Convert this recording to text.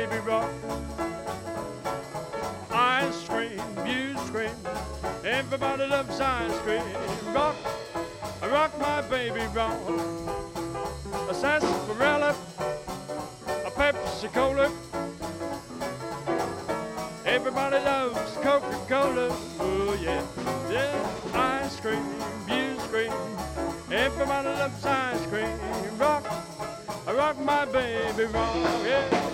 baby rock. Ice cream, you scream. Everybody loves ice cream. Rock, rock my baby rock. A sarsaparilla, a Pepsi Cola. Everybody loves Coca-Cola. Oh yeah, yeah. Ice cream, you scream. Everybody loves ice cream. Rock, rock my baby rock. Yeah.